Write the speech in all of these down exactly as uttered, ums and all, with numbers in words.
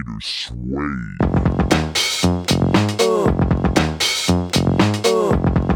Alligator suede. Uh, uh,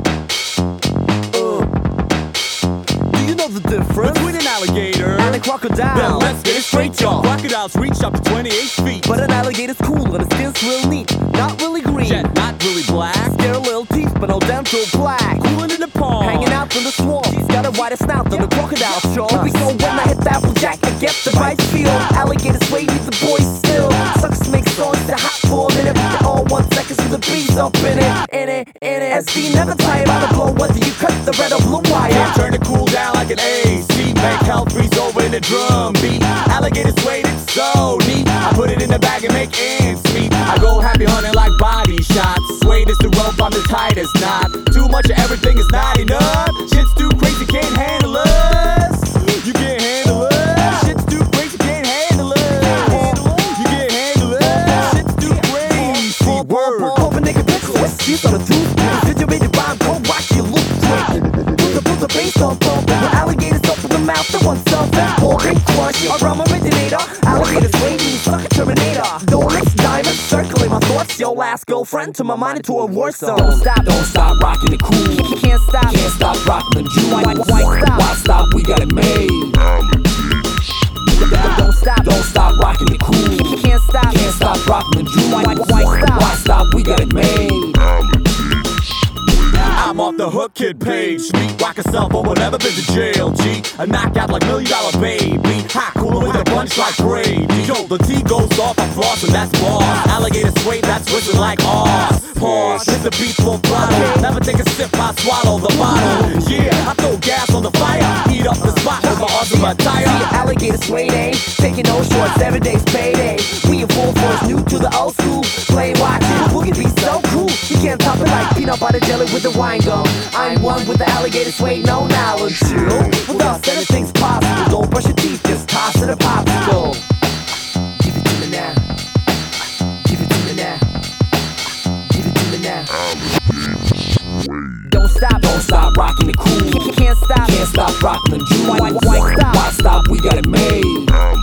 uh. Do you know the difference between an alligator and a crocodile? Then let's get it straight, y'all. Crocodiles reach up to twenty-eight feet, But an alligator's cool and his skin's real neat. Not really green, yet not really black. scare little teeth, but no dental black. Cooling in the pond, Hanging out from the swamp. He's got a wider snout than a crocodile, sure. Every so when I hit Applejack, I get the right feel. Alligators wave needs the boys still. Suckers make songs to hot for a minute. All one seconds with the beats up in it, in it, in it. S D never tired by the blow. Whether you cut the red or blue wire, can't turn it cool down like an A C. Make hell freeze over in the drum beat. Alligator suede, it's so neat. I put it in the bag and make ends meet. I go happy hunting like body shots. Suede is the rope, I'm the tightest knot. Too much of everything is not enough. Shit's too crazy, can't handle us. You can't handle us. Shit's too crazy, can't handle us. You can't handle us. Shit's too crazy. Word. Hope a nigga pickle whiskey on the tooth. Refrigerated rhyme, cold watch you look quick. Put the, put the bass on thumping. When alligators open the mouth, they want something. Morgan Crush, a rum originator. Alligators waving, suck a Terminator. Dorix, diamond, circling my thoughts. Your last girlfriend to my mind into a war song. Don't stop, Don't stop rocking it cool. you can't stop. Can't stop rocking the jewel. Why, why stop? Why stop? We got it made. Don't stop, Don't stop rocking it cool. you can't stop. Can't stop rocking the jewel. Why, why stop? Why stop? We got it made. I'm off the hook, kid page. Sweet, whack yourself or whatever, been to jail, G. A knockout like million dollar baby. Hot cooler with a bunch like Brady. Yo, the T goes off, I'm flossing, that's boss. Alligator suede, that's whistling like Oz. Pause, hit the beat full throttle. Never take a sip, I swallow the bottle. Yeah, I throw gas on the fire. Heat up the spot with my arms and my tire. Alligator suede, eh? Taking no shorts, every day's payday. We in full force, new to the old school. Play watching, boogie be so cool. You can't top it like peanut butter jelly with the wine gum. I'm one with the alligator suede, no knowledge. With us, anything's possible. Don't brush your teeth, just toss it a popsicle. Give it to me now. Give it to me now. Give it to me now. Don't stop, Don't stop rocking it cool. you can't stop. Can't stop rocking the jewel. Why, why stop? Why stop? We got it made.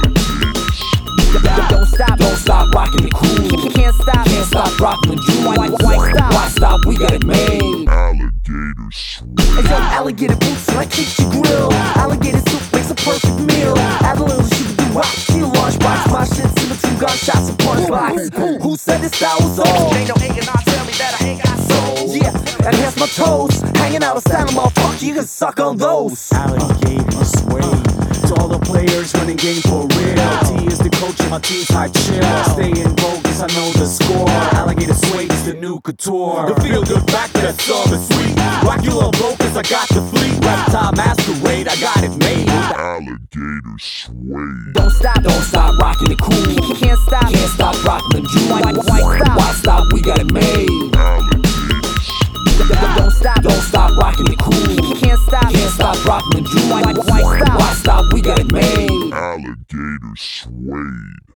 Don't stop, Don't stop rocking it cool. you can't stop. Can't stop rocking the jewel. Why, why stop? Why stop? We got it made. Alligator suede. I got alligator boots and I keep your grill. Alligator soup makes a perfect meal. Add a little sugar do rock, key lunchbox. My shit's in between gunshots and punch box. Who, who said this style was old? Ain't no ain't and I tell me that I ain't got soul. Yeah, and here's my toes. Hanging out a style, motherfucker, you can suck on those. Alligator suede. To all the players running game for real. T is the coach and my team's high chill. Stay in vogue cause I know the score. Alligator suede is the new couture. The feel good factor that song is sweet. Rock you little broke cause I got the fleet. Reptile masquerade, I got it made. Alligator suede. Don't stop, Don't stop rocking it cool. you can't stop. Can't stop rocking the jewel. Why, why stop? Why stop? We got it made. Don't stop, Don't stop rocking it cool. you can't stop. Can't stop rocking the jewel. Why, why stop? Why stop? We got it made. Alligator suede.